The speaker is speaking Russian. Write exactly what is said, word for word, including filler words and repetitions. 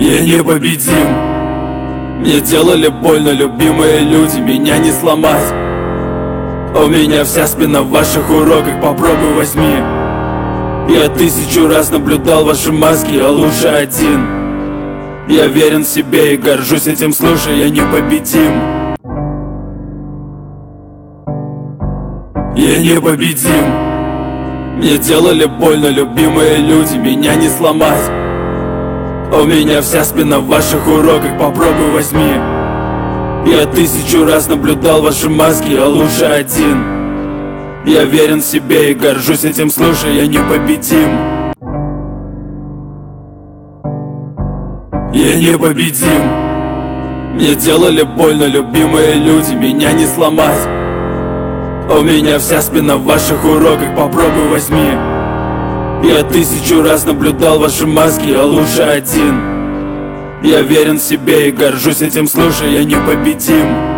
Я непобедим. Мне делали больно любимые люди, меня не сломать. У меня вся спина в ваших уроках, попробуй возьми. Я тысячу раз наблюдал ваши маски, а лучше один. Я верен себе и горжусь этим, слушай, я непобедим. Я непобедим. Мне делали больно любимые люди, меня не сломать. У меня вся спина в ваших уроках, попробуй возьми. Я тысячу раз наблюдал ваши маски, а лучше один. Я верен себе и горжусь этим, слушай, я непобедим. Я непобедим. Мне делали больно любимые люди, меня не сломать. У меня вся спина в ваших уроках, попробуй возьми. Я тысячу раз наблюдал ваши маски, а лучше один. Я верен себе и горжусь этим, слушай, я непобедим.